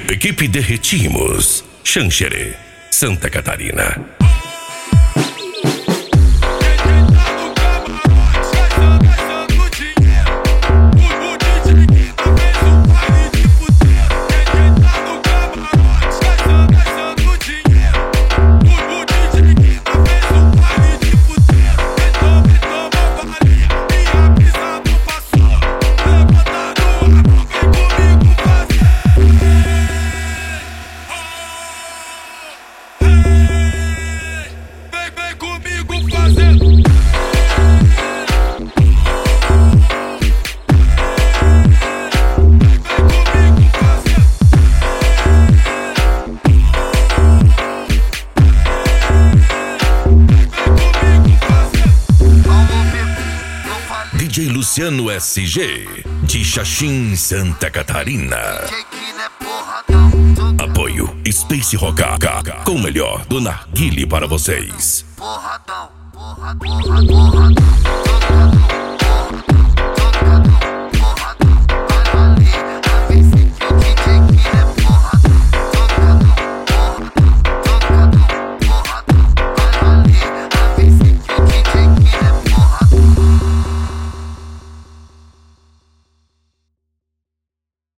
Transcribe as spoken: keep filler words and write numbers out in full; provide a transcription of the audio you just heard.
Equipe Derretimos, Xanxerê, Santa Catarina. D J Luciano S G, de Xaxim, Santa Catarina. Apoio Space Rock, com o melhor do narguile para vocês. Porradão, porra, porra, porra.